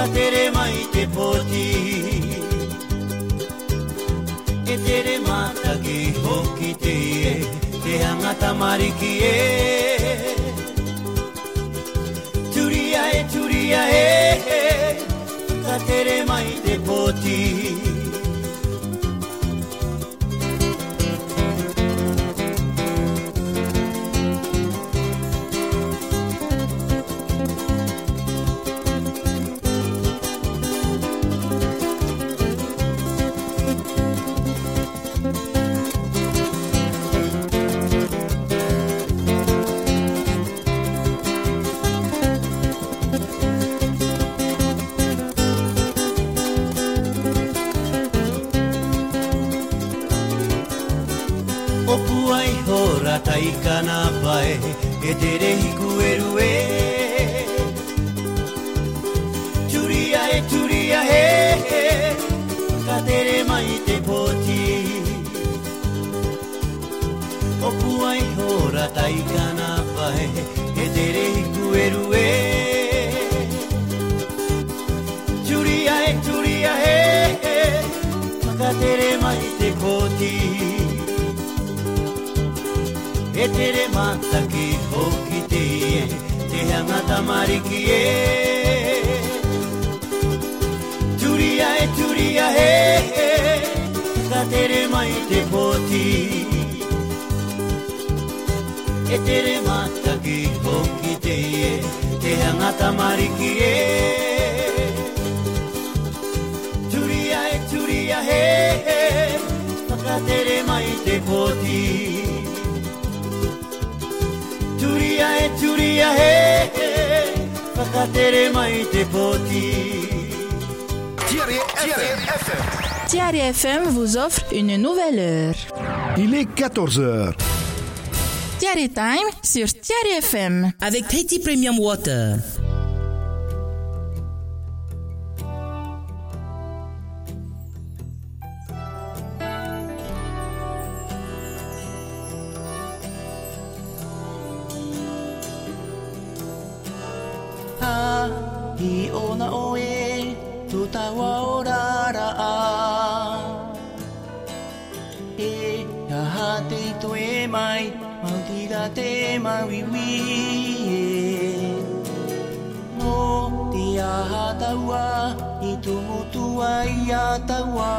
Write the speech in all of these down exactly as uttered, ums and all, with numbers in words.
whakatere mai te poti. E tere mataki hoki te e, te hangata mariki e. Turia e turia e, whakatere mai te poti. Taikana pae, e tere hiku e rue. Turia e turia he, ka tere mai te poti. Opu ai hora taikana pae, e tere hiku e rue. Turia e turia he, ka tere mai te poti. E tere mataki hoki te e, te hangata mariki e. Turia e turia he, ka tere mai te poti. E tere mataki hoki te e, te hangata mariki e. Turia e turia he, ka tere mai te poti. Turia e turia he, whakatere mai te poti. Thierry F M. Thierry F M vous offre une nouvelle heure. Il est quatorze heures. Thierry Time sur Thierry F M. Avec Tahiti Premium Water. I ona oe tutawa orara a E aha te toe mai mautira te mawiwi No te aha taua I tumutua I a taua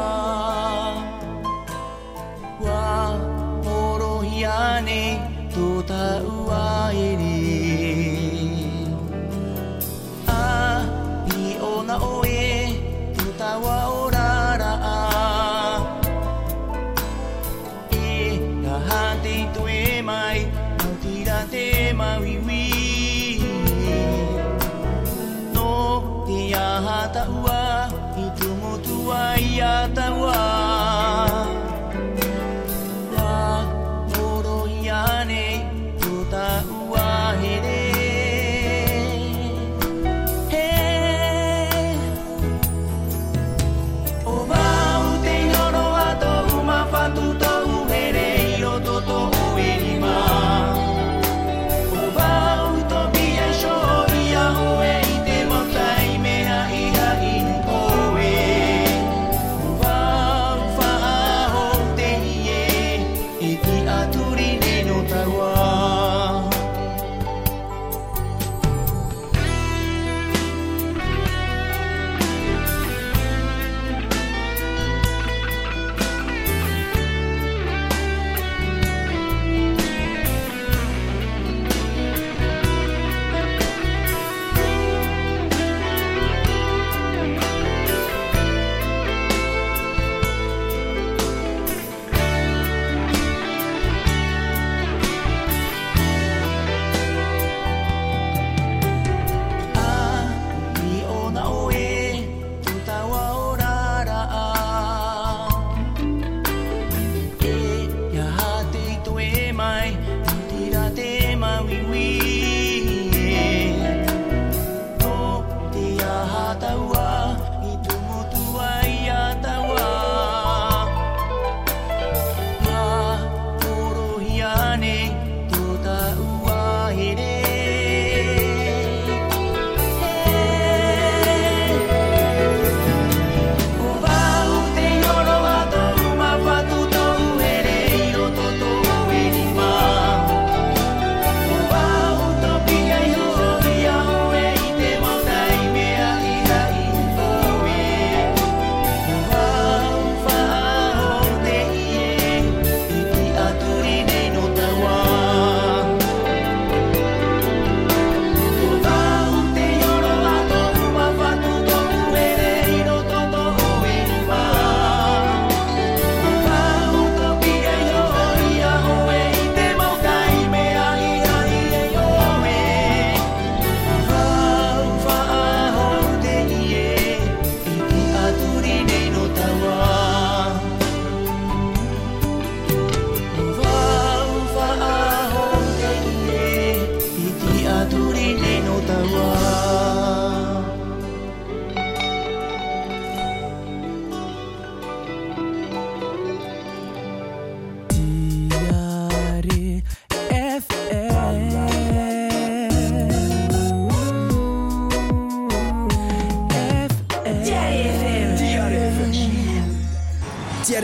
Wa morohi ane tutaua ere Na oe tutawa orara a E aha te toe mai mautira te mawiwi No te aha taua I tumutua I a taua Wa morohi ane tutaua here Tu tau here I roto tō uerima O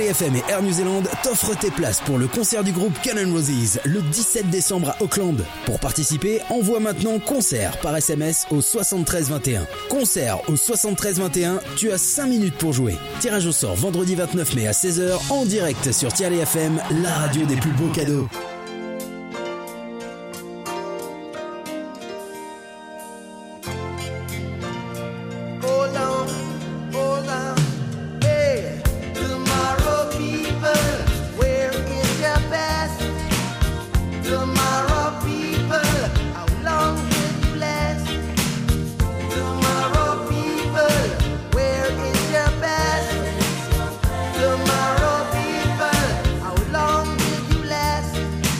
Tiari F M et Air New Zealand t'offrent tes places pour le concert du groupe Guns N' Roses le dix-sept décembre à Auckland. Pour participer, envoie maintenant concert par S M S au soixante-treize vingt et un. Concert au soixante-treize vingt et un, tu as cinq minutes pour jouer. Tirage au sort vendredi vingt-neuf mai à seize heures en direct sur Tiari F M, la radio des plus beaux cadeaux. Tomorrow people, how long will you last?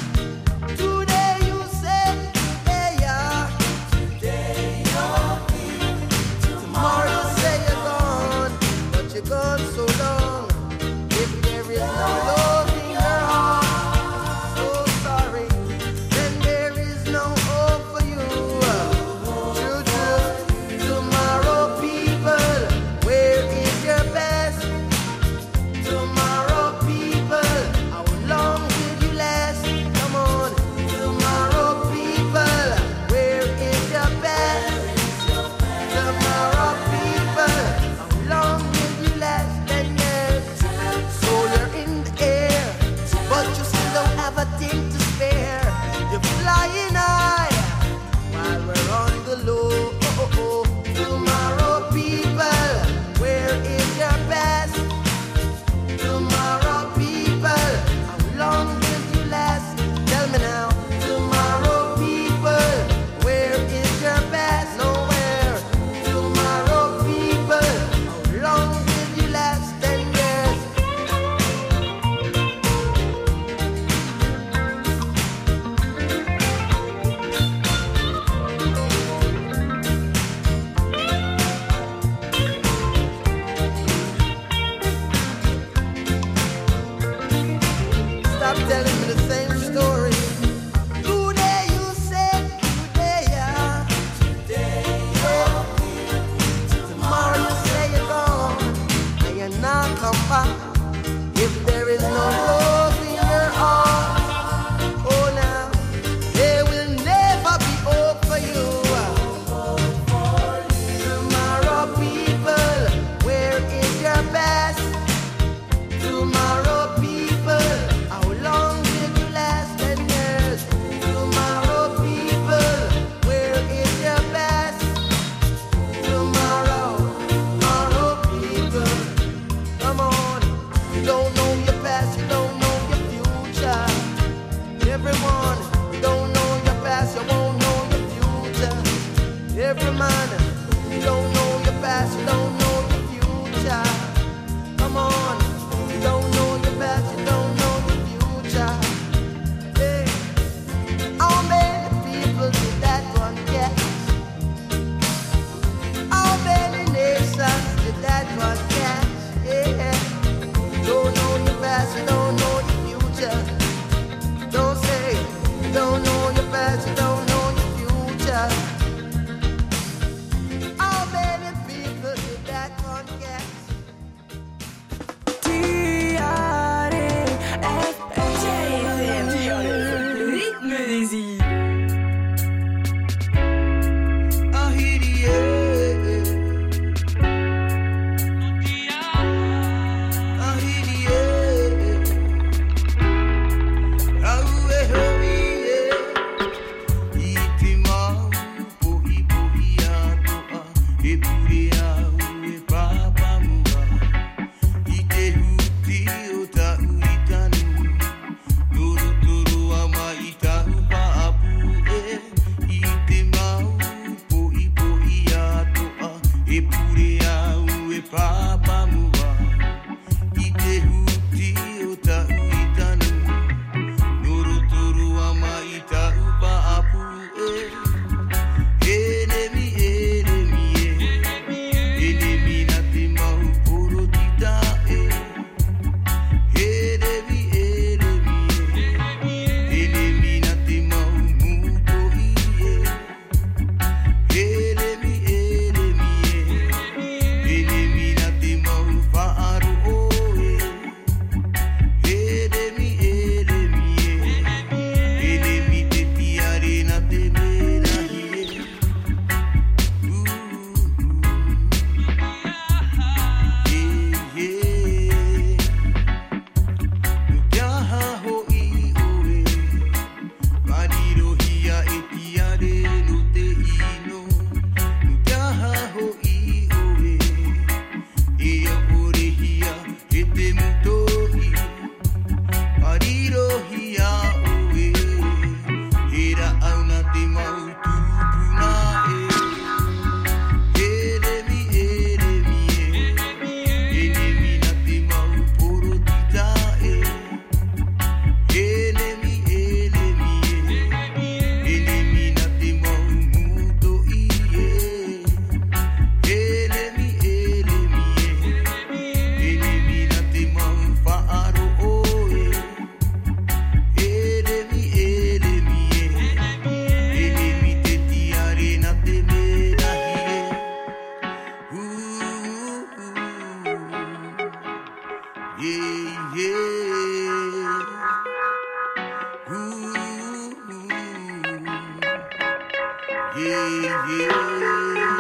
yeah, yeah.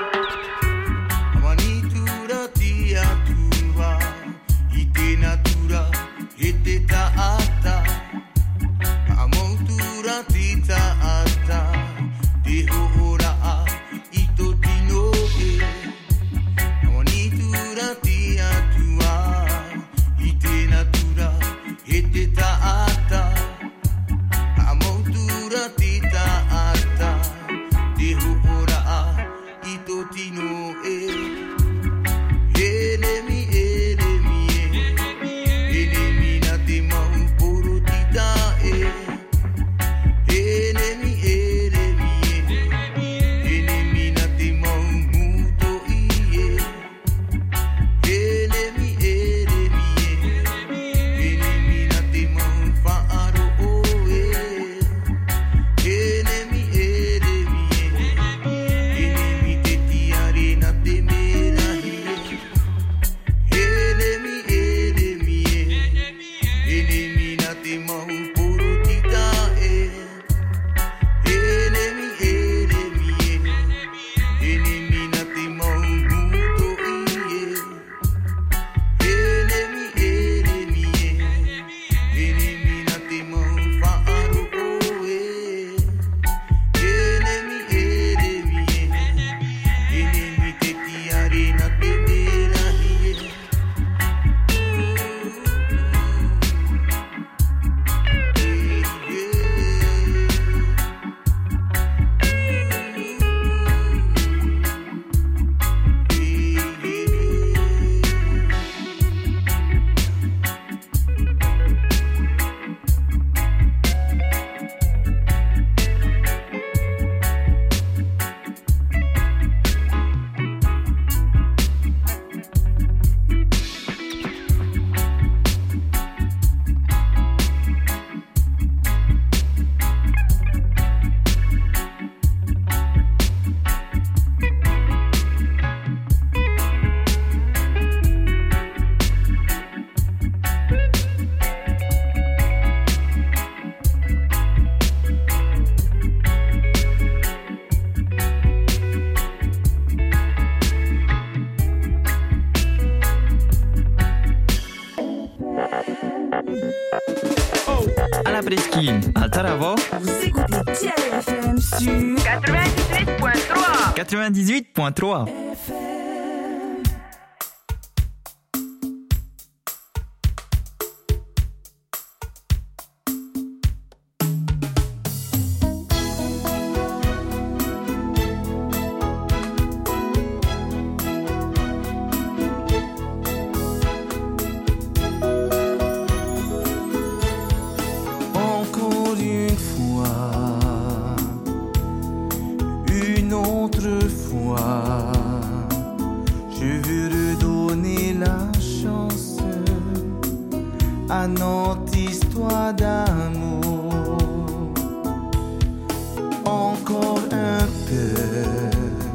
Amanitura tia tua, ite natura, ite taata. Amontura tita ata, te hoora a, ito tino e. Amanitura tia tua, ite natura, ite taata. Amontura tita ata, te hoora a, ito tino e. Enemy, enemy, enemy na te mau poro tita e. Enemy, enemy, enemy na te mau muto iye. Enemy, enemy, enemy na te mau whaaro oe. Enemy, enemy, enemy te tiare na te mera hie. Enemy, enemy, enemy na te mau poro tita e. Enemy, enemy, enemy na te mau muto iye. Enemy, enemy, enemy na te mau whaaro oe. Enemy, enemy, enemy te tiare na te mera hie. À la presqu'île, à Taravo, Vous écoutez Tiare F M sur quatre-vingt-dix-huit point trois. quatre-vingt-dix-huit point trois. F M. Encore une fois, une autre fois, je veux redonner la chance à notre histoire d'amour. Encore un peu,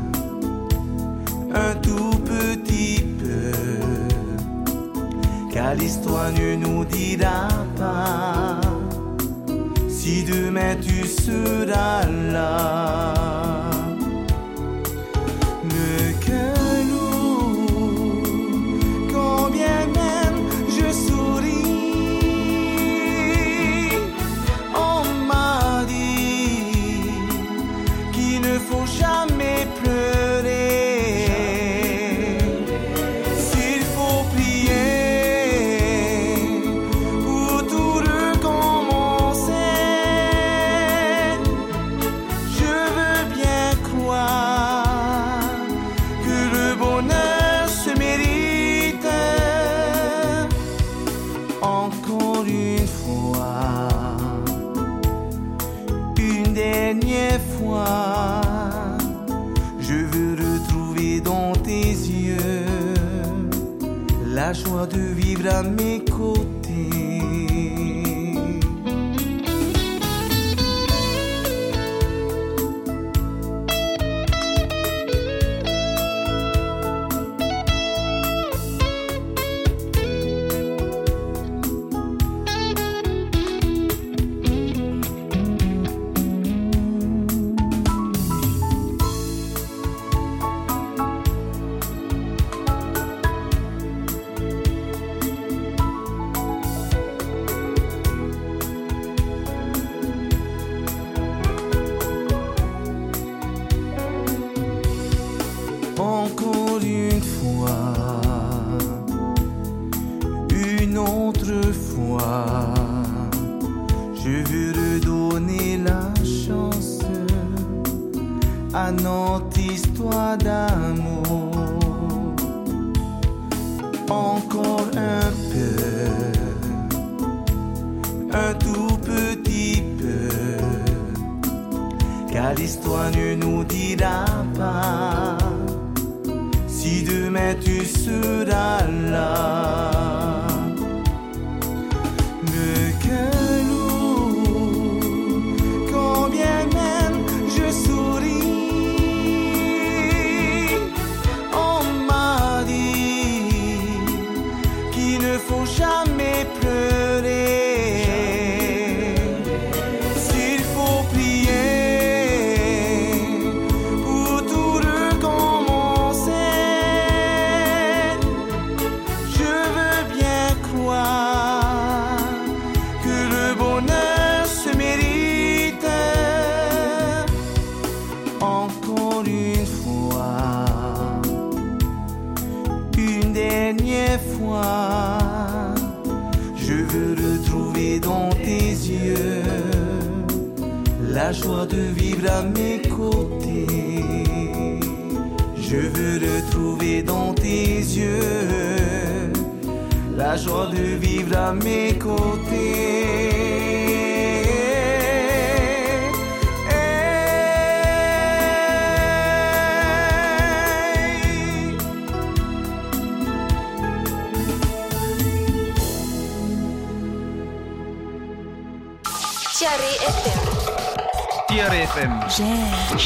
un tout petit peu, car l'histoire ne nous dira pas si demain tu seras là. Le cœur lourd, combien même je souris, on m'a dit qu'il ne faut jamais pleurer. S'il faut prier pour tout recommencer, je veux bien croire que le bonheur se mérite. Encore une fois, une dernière fois, je veux retrouver dans tes yeux la joie de vivre à mes côtés. à notre histoire d'amour. Encore un peu, un tout petit peu, car l'histoire ne nous dira pas si demain tu seras là. Le cœur lourd, combien même je souris, on m'a dit qu'il ne faut jamais pleurer. S'il faut prier pour tout recommencer, je veux bien croire que le bonheur se mérite. Encore une fois, une dernière fois, je veux retrouver dans tes yeux la joie de vivre à mes côtés. Je veux retrouver dans tes yeux la joie de vivre à mes côtés. Tiare F M. Tiare F M. J'aime.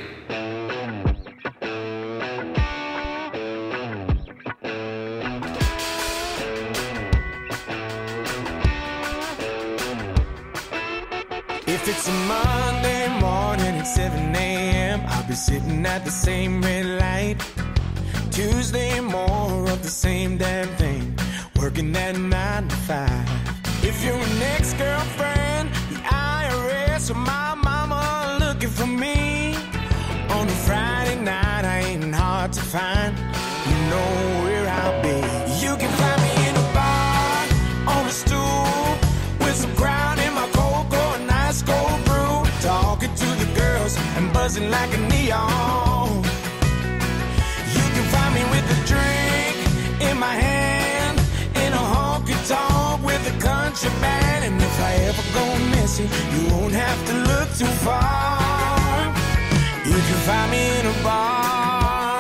If it's a Monday morning at seven a.m., I'll be sitting at the same red light. Tuesday, more of the same damn thing, working that nine to five. If you're an ex-girlfriend, the I R S, or my mama looking for me, on a Friday night I ain't hard to find. You know where I'll be. You can find me in a bar, on a stool, with some crown in my cocoa and ice cold brew, talking to the girls and buzzing like a neon. You can find me with a drink in my hand, in a honky-tonk with a country band. And if I ever go missing, you won't have to look too far. You can find me in a bar.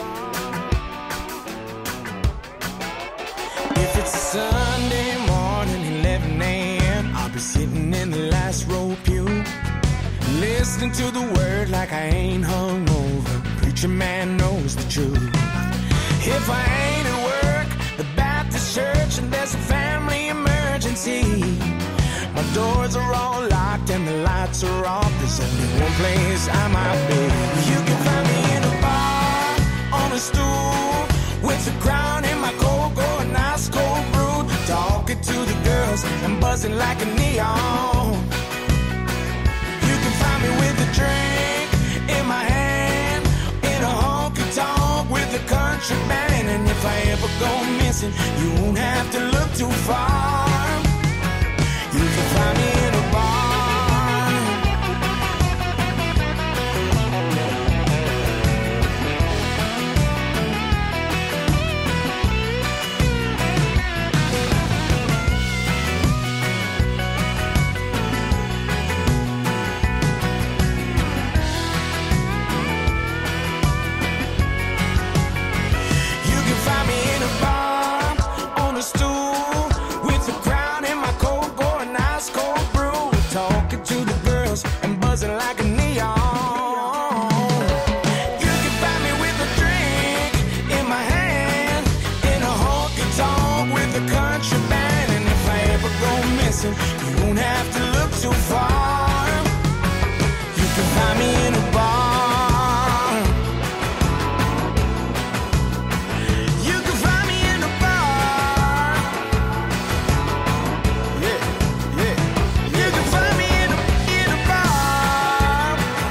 If it's a Sunday morning, eleven a.m., I'll be sitting in the last row pew, listening to the word like I ain't hungover. Preacher man knows the truth. If I ain't at work, the Baptist church, and there's a family emergency, my doors are all locked and the lights are off. There's only one place I might be. You can find me in a bar, on a stool, with a crown in my cocoa and ice cold brew, talking to the girls and buzzing like a neon. You can find me with a drink in my hand, in a honky-tonk with a country band. And if I ever go missing, you won't have to look too far. You can find me in a bar. You can find me in a bar, on a stool, with a crown in my cocoa and ice cold brew, talking to the girls and buzzing like a neon. You can find me with a drink in my hand, in a honky-tonk with a country band. And if I ever go missing, you won't have to look too far. You can find me in a bar. You can find me in a bar. Yeah, yeah. You can find me in a, in a bar.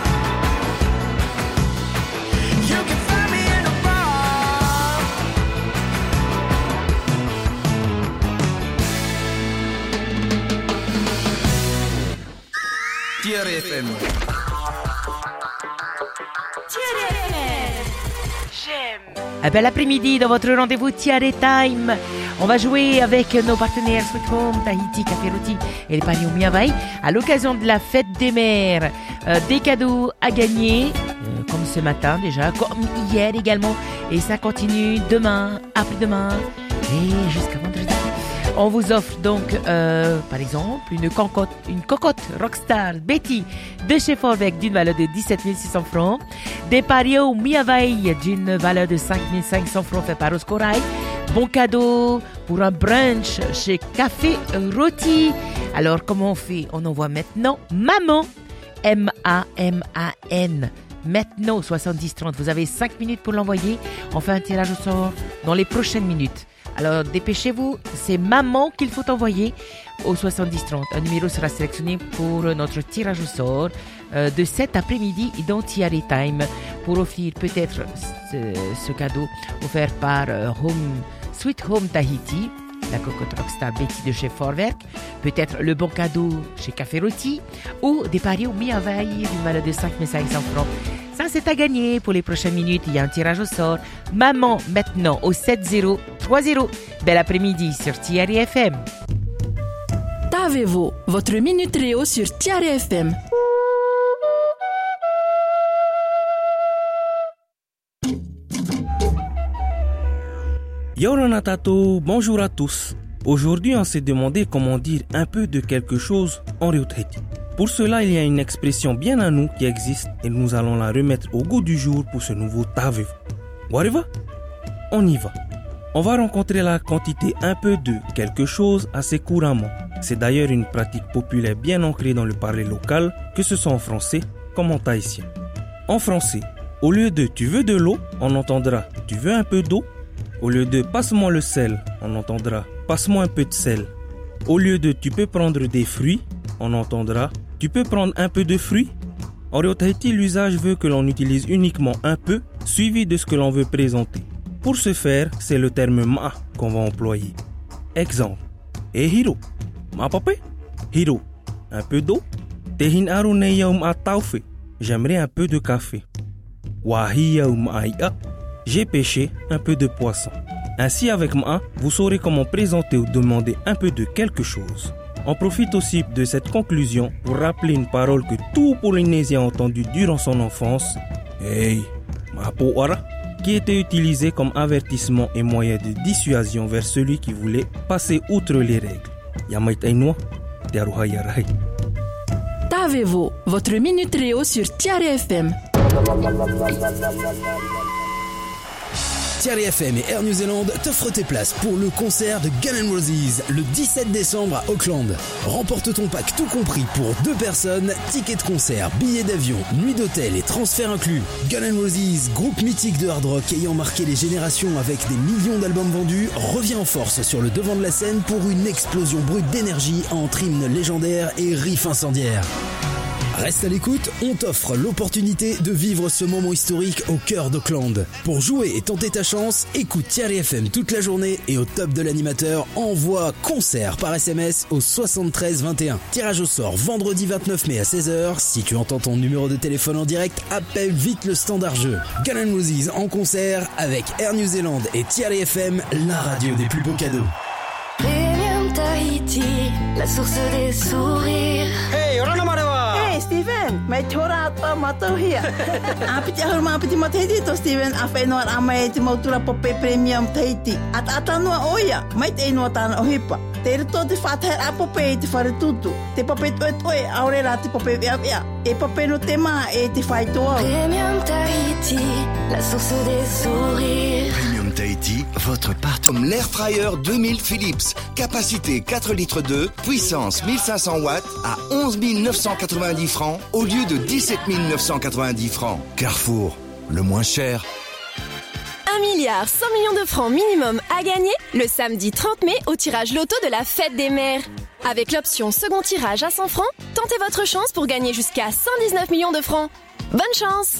You can find me in a bar. Tiare F M. Un bel après-midi dans votre rendez-vous Tiare Time. On va jouer avec nos partenaires Sweet Home, Tahiti, Café Rôti et les Paris au Miavaï à l'occasion de la fête des mères. Euh, des cadeaux à gagner, euh, comme ce matin déjà, comme hier également. Et ça continue demain, après-demain et jusqu'à vendredi. On vous offre donc, euh, par exemple, une cocotte, une cocotte Rockstar Betty de chez Forvec d'une valeur de dix-sept mille six cents francs. Des paris au Miavaï d'une valeur de cinq mille cinq cents francs fait par Oscorail. Bon cadeau pour un brunch chez Café Rôti. Alors, comment on fait? On envoie maintenant Maman, M A M A N. Maintenant, soixante-dix trente. Vous avez cinq minutes pour l'envoyer. On fait un tirage au sort dans les prochaines minutes. Alors, dépêchez-vous. C'est Maman qu'il faut envoyer au soixante-dix trente. Un numéro sera sélectionné pour notre tirage au sort euh, de cet après-midi dans Tiare Time pour offrir peut-être ce, ce cadeau offert par euh, Home, Sweet Home Tahiti, la cocotte Rockstar Betty de chez Forwerk, peut-être le bon cadeau chez Café Rôti ou des paris au Miavaï d'une valeur de cinq mille cinq cents francs. Ça, c'est à gagner pour les prochaines minutes. Il y a un tirage au sort. Maman, maintenant, au sept zéro trois zéro. Bel après-midi sur Tiare F M. Tavevo, votre minute Réo sur Tiare F M. Yorona Tato, bonjour à tous. Aujourd'hui, on s'est demandé comment dire un peu de quelque chose en Réo Tahiti. Pour cela, il y a une expression bien à nous qui existe et nous allons la remettre au goût du jour pour ce nouveau Tavevo. Wariva? On y va. On va rencontrer la quantité un peu de quelque chose assez couramment. C'est d'ailleurs une pratique populaire bien ancrée dans le parler local, que ce soit en français comme en tahitien. En français, au lieu de tu veux de l'eau, on entendra tu veux un peu d'eau. Au lieu de passe-moi le sel, on entendra passe-moi un peu de sel. Au lieu de tu peux prendre des fruits, on entendra tu peux prendre un peu de fruits. En Réo Tahiti, l'usage veut que l'on utilise uniquement un peu, suivi de ce que l'on veut présenter. Pour ce faire, c'est le terme ma qu'on va employer. Exemple. Eh Hiro, ma papé? Hiro, un peu d'eau? Tehin aru neyaum ataufe. J'aimerais un peu de café. Wahiyaum aia. J'ai pêché un peu de poisson. Ainsi, avec ma, vous saurez comment présenter ou demander un peu de quelque chose. On profite aussi de cette conclusion pour rappeler une parole que tout Polynésien a entendue durant son enfance. Hey, ma poara, qui était utilisée comme avertissement et moyen de dissuasion vers celui qui voulait passer outre les règles. Yamait Ainoa, Tearuhayarai. Tavevo, votre minute Réo sur Tiare F M. Tiare F M et Air New Zealand t'offrent tes places pour le concert de Guns N' Roses le dix-sept décembre à Auckland. Remporte ton pack tout compris pour deux personnes, tickets de concert, billets d'avion, nuit d'hôtel et transfert inclus. Guns N' Roses, groupe mythique de hard rock ayant marqué les générations avec des millions d'albums vendus, revient en force sur le devant de la scène pour une explosion brute d'énergie entre hymnes légendaires et riffs incendiaires. Reste à l'écoute, on t'offre l'opportunité de vivre ce moment historique au cœur d'Auckland. Pour jouer et tenter ta chance, écoute Tiare F M toute la journée et au top de l'animateur, envoie concert par S M S au soixante-treize vingt et un. Tirage au sort vendredi vingt-neuf mai à seize heures. Si tu entends ton numéro de téléphone en direct, appelle vite le standard jeu. Guns N' Roses en concert avec Air New Zealand et Tiare F M, la radio des plus beaux cadeaux. Premium Tahiti, la source des sourires. Hey, Hey, Steven, may chora ato mato hia. Apiti ahurma apiti matahiti to Steven, afay noar amay ti mautura pope Premium Tahiti. At atanua oya, may te ino tana ohipa. Te rito te whataher a pope te whare tutu. Te pope toe toe, aurera te pope via via. E pope no te maa e te whai toa. Premium Tahiti, la source des sourires. Premium Tahiti, votre partenaire. L'air fryer deux mille Philips. Capacité quatre litres deux, puissance mille cinq cents watts à onze mille neuf cent quatre-vingt-dix francs au lieu de dix-sept mille neuf cent quatre-vingt-dix francs. Carrefour, le moins cher. un milliard cent millions de francs minimum à gagner le samedi trente mai au tirage loto de la fête des mères. Avec l'option second tirage à cent francs, tentez votre chance pour gagner jusqu'à cent dix-neuf millions de francs. Bonne chance!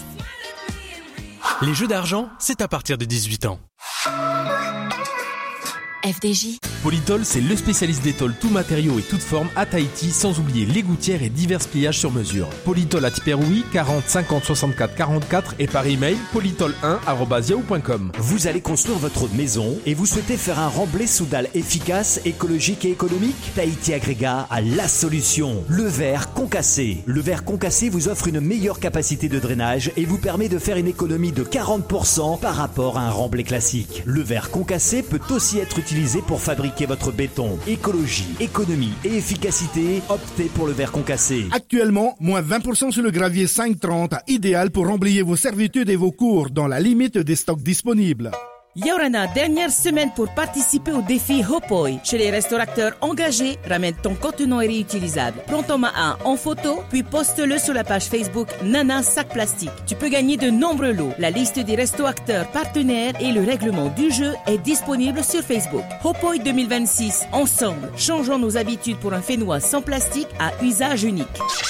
Les jeux d'argent, c'est à partir de dix-huit ans. F D J, Polytol, c'est le spécialiste des tôles tout matériaux et toutes formes à Tahiti, sans oublier les gouttières et divers pliages sur mesure. Polytol à Tiperoui, quarante cinquante soixante-quatre quarante-quatre et par email polytol un arobase yahoo point com. Vous allez construire votre maison et vous souhaitez faire un remblai sous dalle efficace, écologique et économique? Tahiti Agrégat a la solution. Le verre concassé. Le verre concassé vous offre une meilleure capacité de drainage et vous permet de faire une économie de quarante pour cent par rapport à un remblai classique. Le verre concassé peut aussi être utilisé pour fabriquer votre béton. Écologie, économie et efficacité, optez pour le verre concassé. Actuellement, moins vingt pour cent sur le gravier cinq trente, idéal pour remblayer vos servitudes et vos cours dans la limite des stocks disponibles. Yorana, dernière semaine pour participer au défi Hopoi. Chez les restaurateurs engagés, ramène ton contenant réutilisable. Prends ton un en photo, puis poste-le sur la page Facebook Nana Sac Plastique. Tu peux gagner de nombreux lots. La liste des restaurateurs partenaires et le règlement du jeu est disponible sur Facebook. Hopoi deux mille vingt-six, ensemble, changeons nos habitudes pour un Fénois sans plastique à usage unique.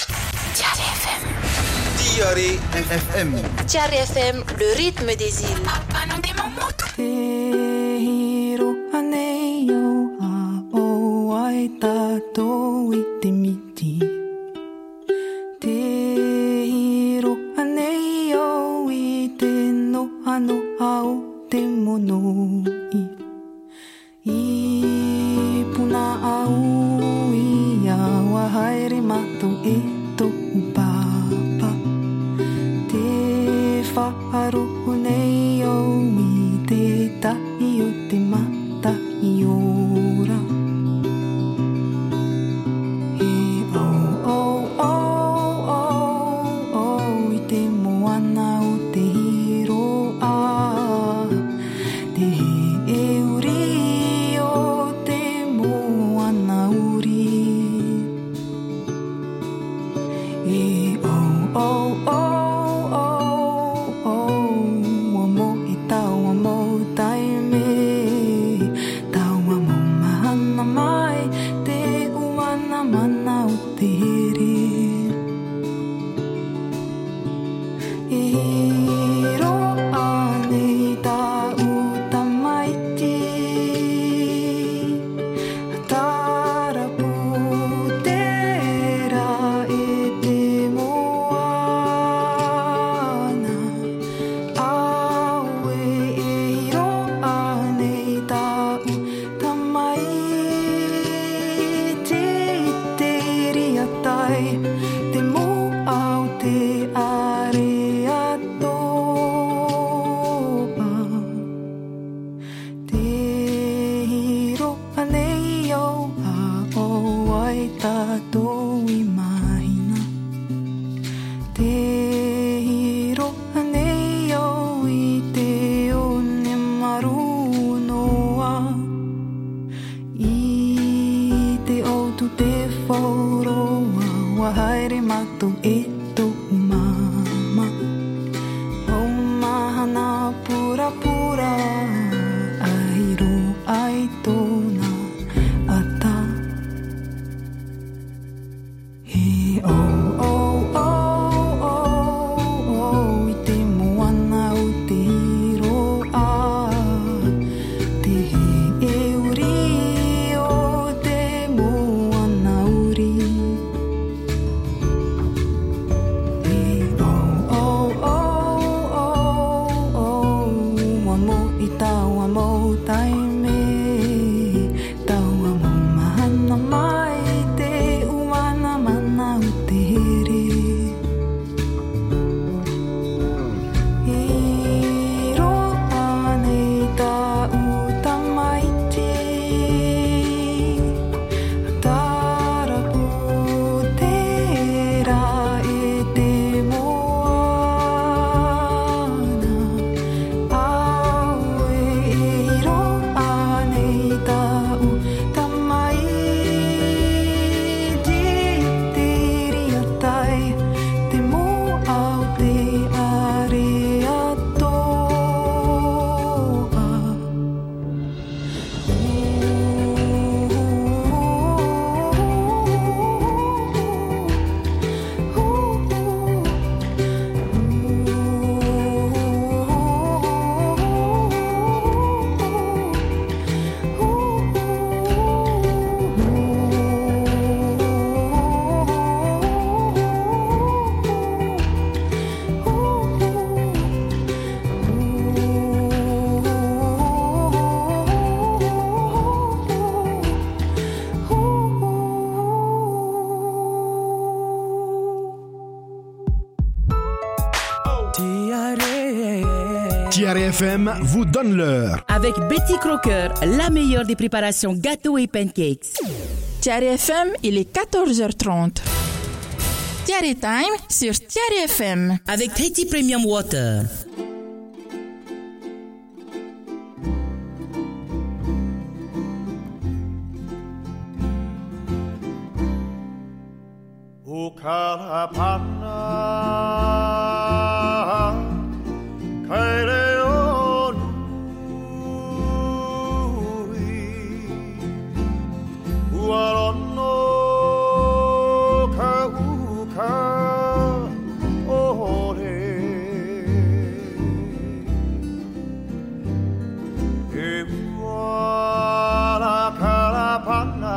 Tiare F M. Tiare F M, le rythme des îles. Papa, non des Te hiro aneo a o ai tatou I te miti. Te hiro aneo I te no ano au te monoi. I puna au I awa haere matou e tō papa. Te whaaru nei o I te tahi o te mata I ora. E o o o o o I te moana o te hiro a. Te he e uri o te moana uri. E o o o te mo au te are ato Tiare F M vous donne l'heure. Avec Betty Crocker, la meilleure des préparations gâteaux et pancakes. Tiare F M, il est quatorze heures trente. Tiare Time sur Tiare F M. Avec Tahiti Premium Water. O Kalapana Kaere Onui Uarono Kauka Ore E Uala Kalapana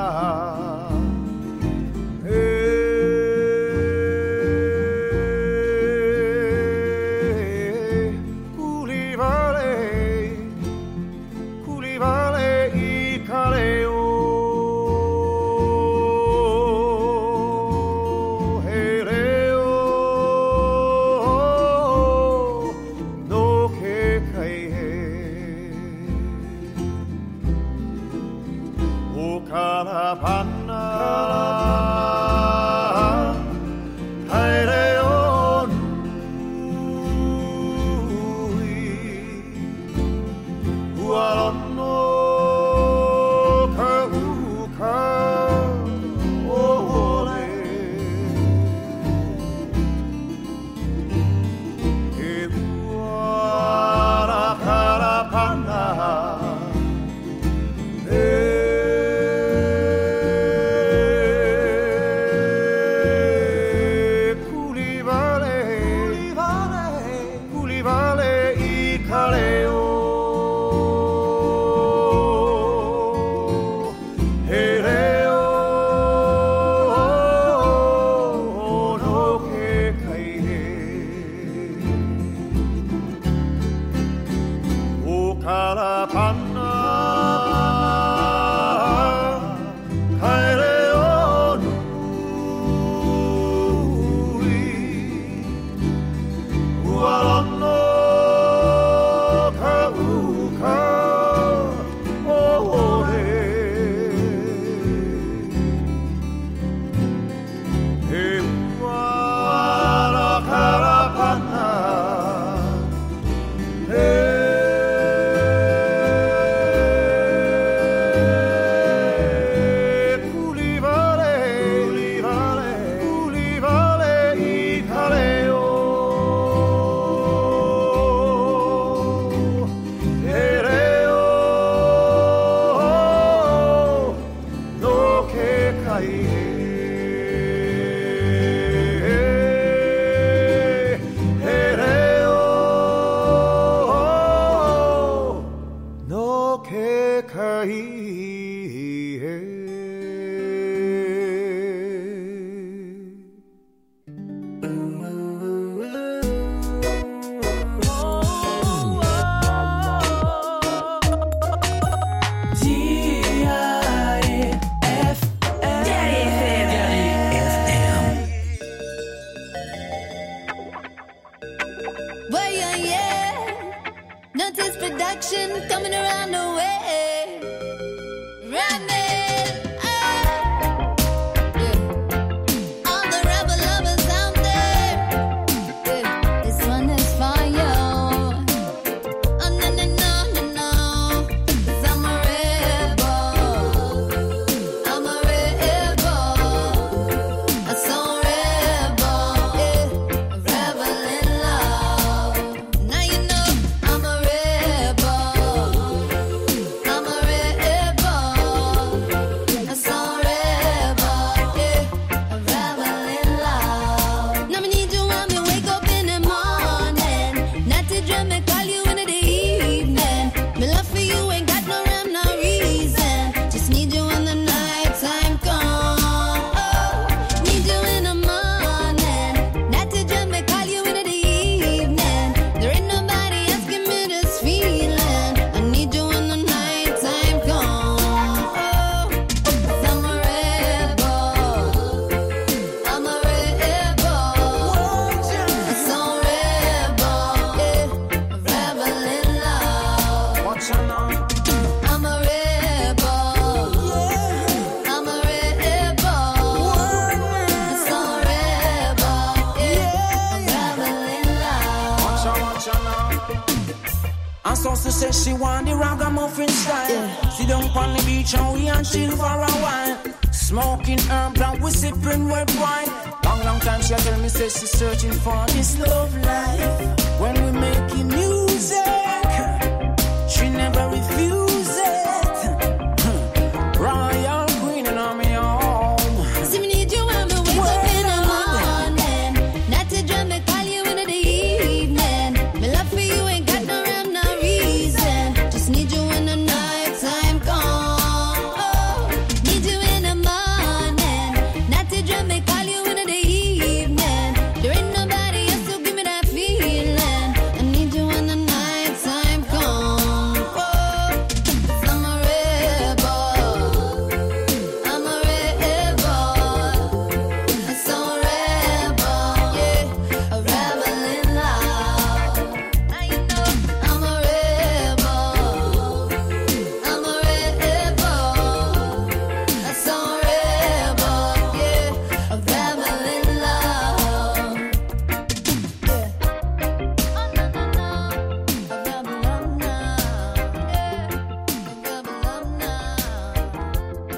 emotional. And so she says she want the ragamuffin style. Yeah. Sit down on the beach and we and chill for a while. Smoking herb and we sipping red wine. Long, long time she tell me say she's searching for this love life. When we making music, she never refuse it. Royal queen and I'm home. See me need you when we wake up in the morning. Not to drum and call you in the evening. My love for you ain't got no rhyme, no reason. Just need you when the night time come. Oh, need you in the morning. Not to drum and call you in the evening. There ain't nobody else to give me that feeling. I need you when the night time come. Oh, I'm a rebel. I'm a rebel. I'm so rebel, yeah, a rebel in love. Now you know I'm a rebel. I'm a rebel. I'm so rebel, yeah, a rebel in love. Yeah. Oh no no no, a rebel love now. Yeah, a rebel love now.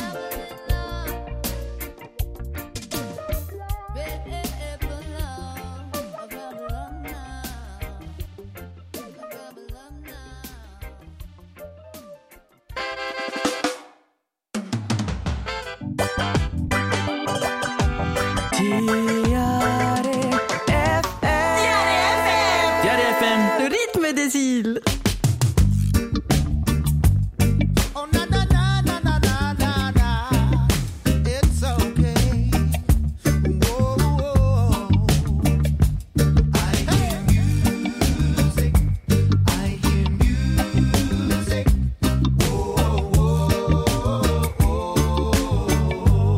Tiare F M, le rythme des îles. Oh na na na na na na na na. It's okay. Whoa, whoa. I hear music. I hear music. Whoa, whoa, whoa.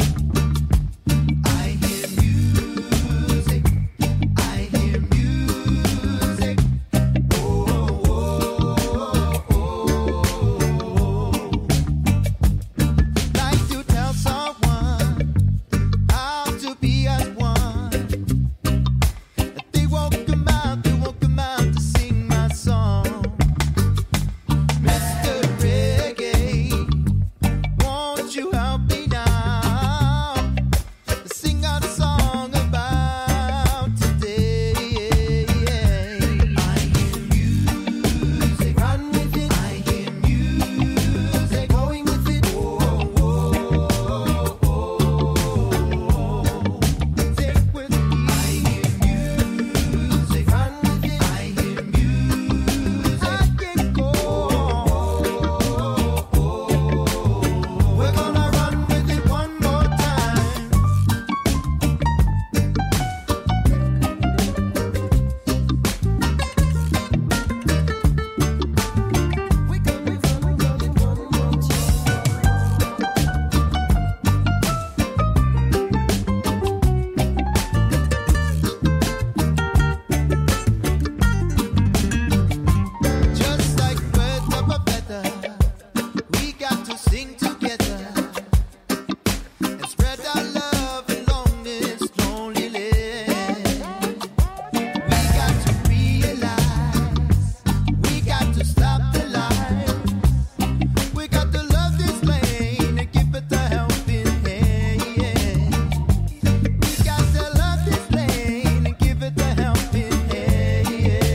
I hear music. I hear music. Whoa, whoa, whoa. Like to tell someone how to be as one. They won't come out, they won't come out to sing my song. Mister Reggae, won't you help me now? Sing our song about today. I hear music, run with it. I hear music, going with it. Whoa, whoa, whoa. Take with me. I hear music, run with it. I hear music, I can go. We're gonna run with it one more time. Just like birds of a feather, we got to sing together and spread our love along this lonely land. We got to realize, we got to stop the lies. We got to love this land and give it a helping hand. We got to love this land and give it a helping hand.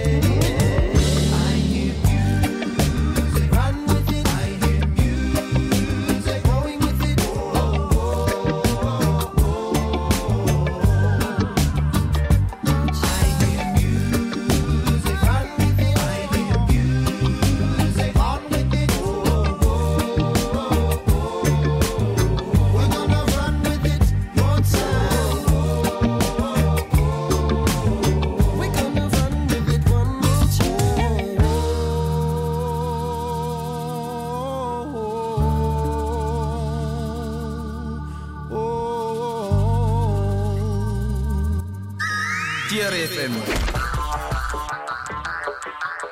I hear music, run with it. I hear music, going with it. Whoa, whoa, whoa. I hear music, run with it. I hear music, on with it. Whoa, whoa, whoa. We're gonna run with it one time. We're gonna run with it one more time. Tiare F M.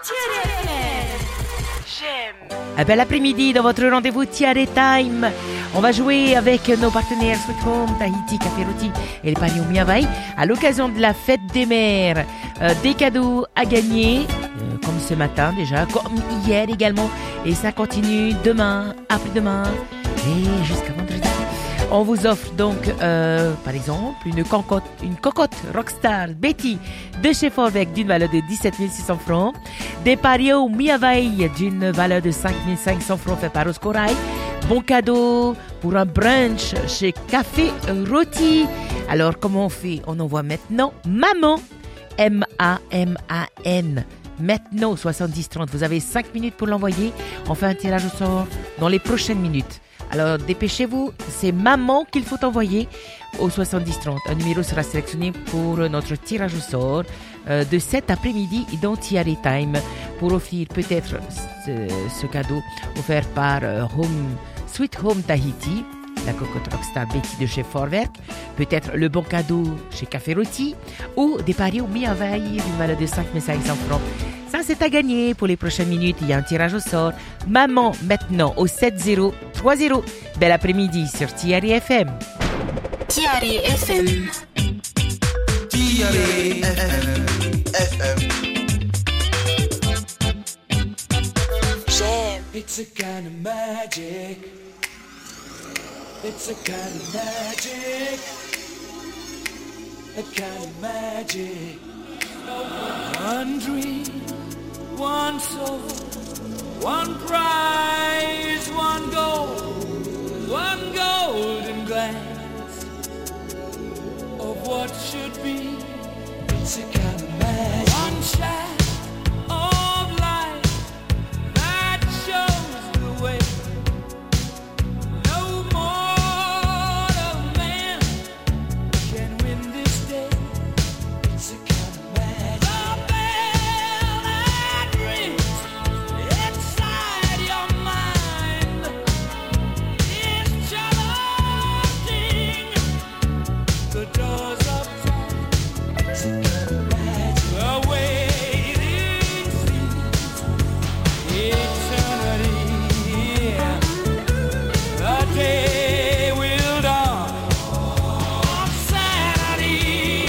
Un bel après-midi dans votre rendez-vous Tiare Time. On va jouer avec nos partenaires Sweet Home, Tahiti, Café Rôti et le Panier Miavaï à l'occasion de la fête des mères. Euh, des cadeaux à gagner, euh, comme ce matin déjà, comme hier également. Et ça continue demain, après-demain et jusqu'à vendredi. On vous offre donc, euh, par exemple, une cocotte, une cocotte Rockstar Betty de chez Forvec d'une valeur de dix-sept mille six cents francs. Des parios Miavaï d'une valeur de cinq mille cinq cents francs fait par Oscorail. Bon cadeau pour un brunch chez Café Rôti. Alors, comment on fait? On envoie maintenant Maman, M A M A N. Maintenant au soixante-dix trente. Vous avez cinq minutes pour l'envoyer. On fait un tirage au sort dans les prochaines minutes. Alors dépêchez-vous, c'est Maman qu'il faut envoyer au soixante-dix trente. Un numéro sera sélectionné pour notre tirage au sort euh, de cet après-midi dans Tiare Time pour offrir peut-être ce, ce cadeau offert par euh, Home, Sweet Home Tahiti, la cocotte Rockstar Betty de chez Forwerk, peut-être le bon cadeau chez Café Rôti ou des paris au Miavaï d'une valeur de cinq mille cinq cents francs. Ça, c'est à gagner pour les prochaines minutes. Il y a un tirage au sort. Maman, maintenant, au sept zéro trois zéro. Bel après-midi sur Tiare F M. Tiare F M. Tiare F M. J'aime. It's a kind of magic. It's a kind of magic. A kind of magic. One dream, one soul, one prize, one goal, one golden glance of what should be. It's a kind of magic. One shot of light that shows the way. No mortal man can win this day. It's a kind of magic. The bell that rings inside your mind is challenging the doors of time. It's a kind of magic. The waiting seems eternity. Yeah. The day will dawn on Saturday.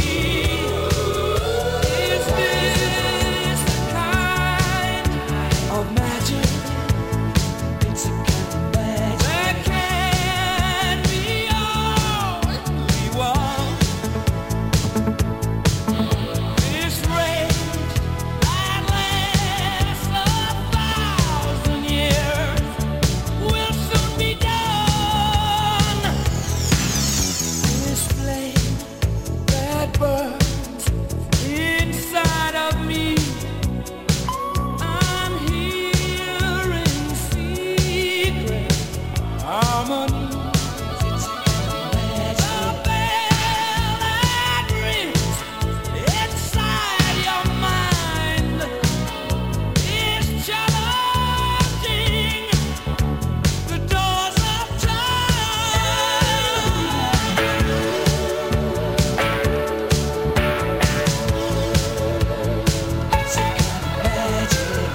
Is this the kind of magic? It's a kind of magic that can be all we want. This race that lasts a thousand years will soon be done. This flame that burns inside of me, I'm hearing secret harmonies. It's a kind of magic. The bell that rings inside your mind is challenging the doors of time. It's a kind of magic.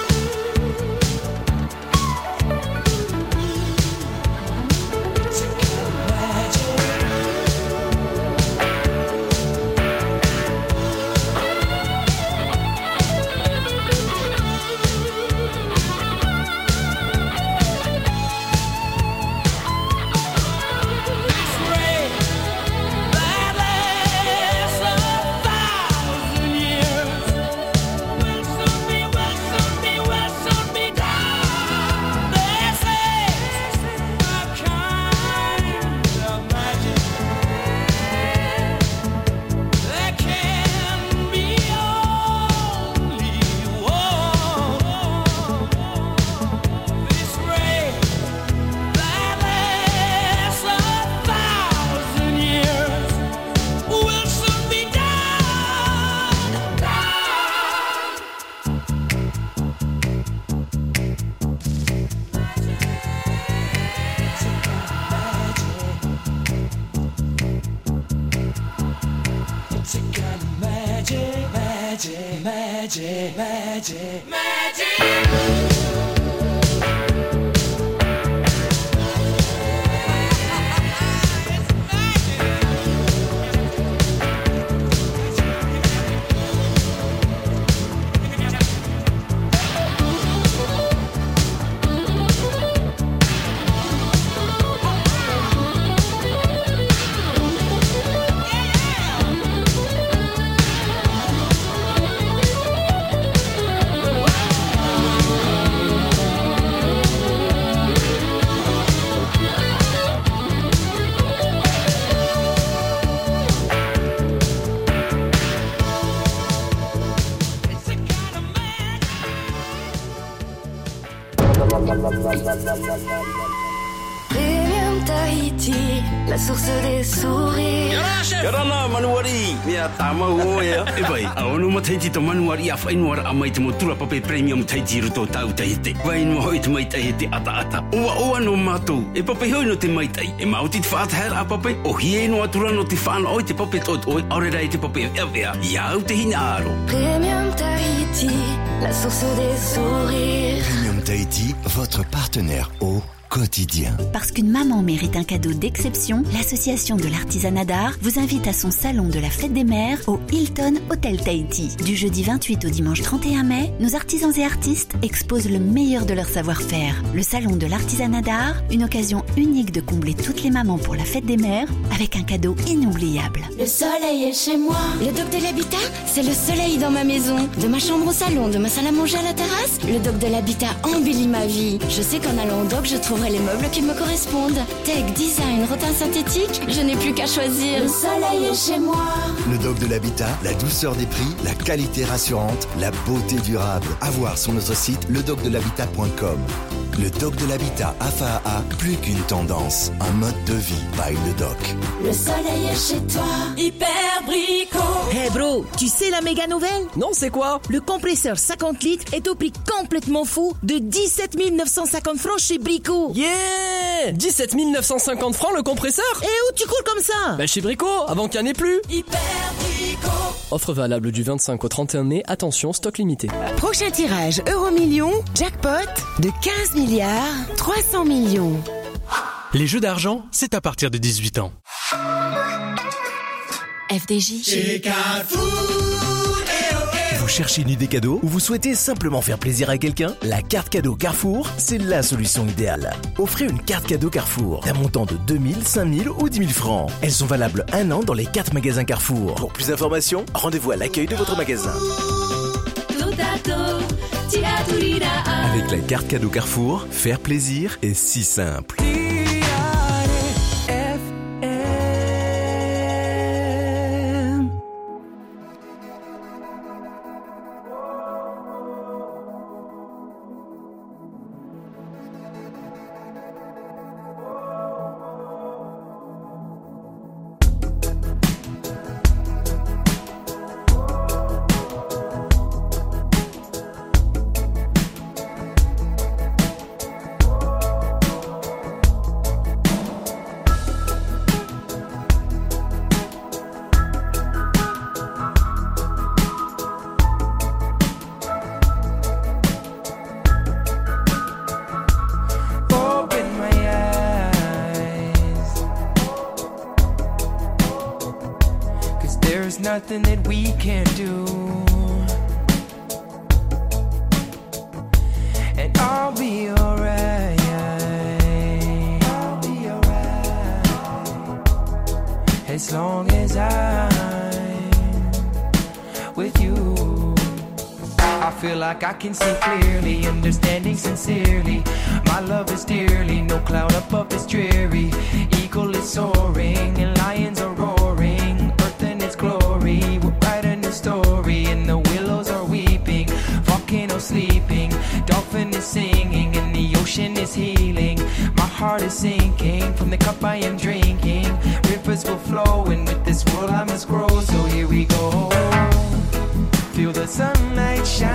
It's a kind of This race that lasts a thousand years will soon be, will soon be, will soon be done. This is a kind of magic that can be only one. This race that lasts a thousand years will soon be done. It's a kind of magic, magic, magic, magic, magic. Premium Tahiti, la source des sourires. Yarana manuari mea tamau oia. E vai, aonu ma Tahiti to manuari a whainwara a mai te motura pape Premium Tahiti ruto tau Tahiti. Vai no hoi te mai Tahiti ata ata. Oa oa no mātou, e pape hoi no te mai tai. E mauti te whaatahera a pape, o hie no atura no te whana oi te pape tot oi, aurera i te pape ea vea. Iau te hina aro. Premium Tahiti, la source des sourires. Premium Tahiti, votre partenaire au quotidien. Parce qu'une maman mérite un cadeau d'exception, l'association de l'artisanat d'art vous invite à son salon de la fête des mères au Hilton Hotel Tahiti. Du jeudi vingt-huit au dimanche trente et un mai, nos artisans et artistes exposent le meilleur de leur savoir-faire. Le salon de l'artisanat d'art, une occasion unique de combler toutes les mamans pour la fête des mères avec un cadeau inoubliable. Le soleil est chez moi. Le doc de l'habitat, c'est le soleil dans ma maison. De ma chambre au salon, de ma salle à manger à la terrasse, le doc de l'habitat embellit ma vie. Je sais qu'en allant au doc, je trouverai les meubles qui me correspondent. Tech, design, rotin synthétique, je n'ai plus qu'à choisir. Le soleil est chez moi. Le doc de l'habitat, la douceur des prix, la qualité rassurante, la beauté durable. À voir sur notre site le doc de l'habitat point com. Le doc de l'habitat A F A A, plus qu'une tendance, un mode de vie by le doc. Le soleil est chez toi. Hyper Brico. Hey bro, tu sais la méga nouvelle? Non, c'est quoi? Le compresseur cinquante litres est au prix complètement fou de dix-sept mille neuf cent cinquante francs chez Brico. Yeah! dix-sept mille neuf cent cinquante francs le compresseur? Et où tu cours comme ça? Bah chez Brico, avant qu'il n'y en ait plus. Hyper Brico. Offre valable du vingt-cinq au trente et un mai, attention, stock limité. Prochain tirage Euromillion, jackpot de quinze milliards trois cents millions. Les jeux d'argent, c'est à partir de dix-huit ans. F D J. Chez Carrefour. Vous cherchez une idée cadeau ou vous souhaitez simplement faire plaisir à quelqu'un? La carte cadeau Carrefour, c'est la solution idéale. Offrez une carte cadeau Carrefour d'un montant de deux mille, cinq mille ou dix mille francs. Elles sont valables un an dans les quatre magasins Carrefour. Pour plus d'informations, rendez-vous à l'accueil de votre magasin. Avec la carte cadeau Carrefour, faire plaisir est si simple. Nothing that we can't do, and I'll be alright. I'll be alright as long as I'm with you. I feel like I can see clearly, understanding sincerely. My love is dearly, no cloud above is dreary. Eagle is soaring and lions are roaring. Earth and its glory, we're writing the story. And the willows are weeping, volcano sleeping. Dolphin is singing and the ocean is healing. My heart is sinking from the cup I am drinking. Rivers will flow and with this world I must grow. So here we go. Feel the sunlight shine.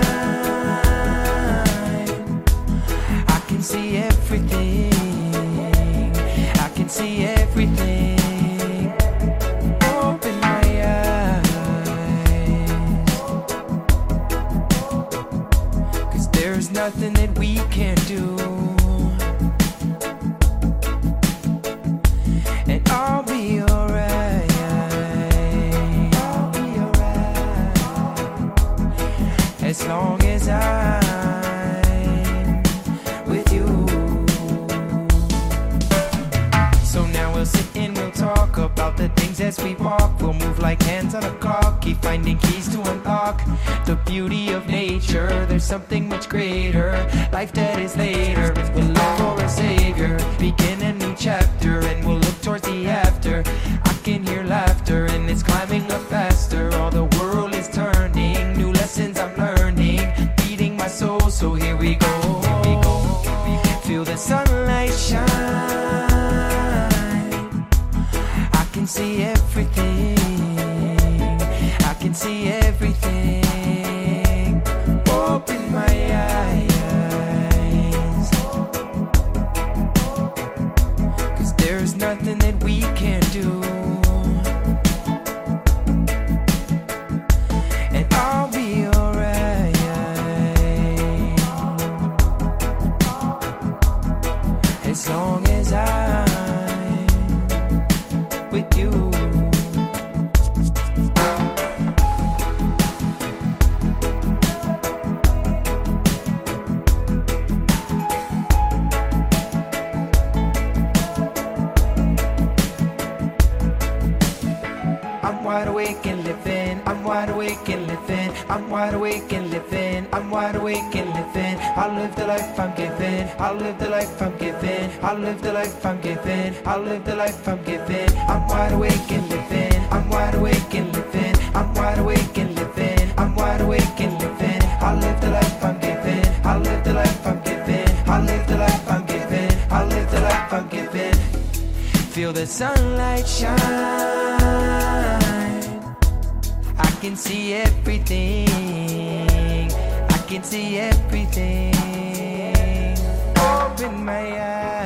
I can see everything. I can see everything. Open my eyes. 'Cause there's nothing that we can't do. And I'll be alright. I'll be alright as long as I'm with you. So now we'll sit and we'll talk about the things as we walk. We'll move like hands on a clock, keep finding keys to unlock the beauty of nature. There's something much greater, life that is later. We'll look for a savior, begin a new chapter, and we'll look towards the after. I can hear laughter and it's climbing up faster. All the world is turning, new lessons I'm learning, feeding my soul. So here we go. I'm wide awake and living. I'm wide awake and living. I'll live the life I'm given. I'll live the life I'm given. I'll live the life I'm given. I'll live the life I'm given. I'm wide awake and living. I'm wide awake and living. I'm wide awake and living. I'm wide awake and living. I'll live the life I'm given. I'll live the life I'm given. I'll live the life I'm given. I'll live the life I'm given. Feel the sunlight shine. I can see everything. I can see everything. Open my eyes.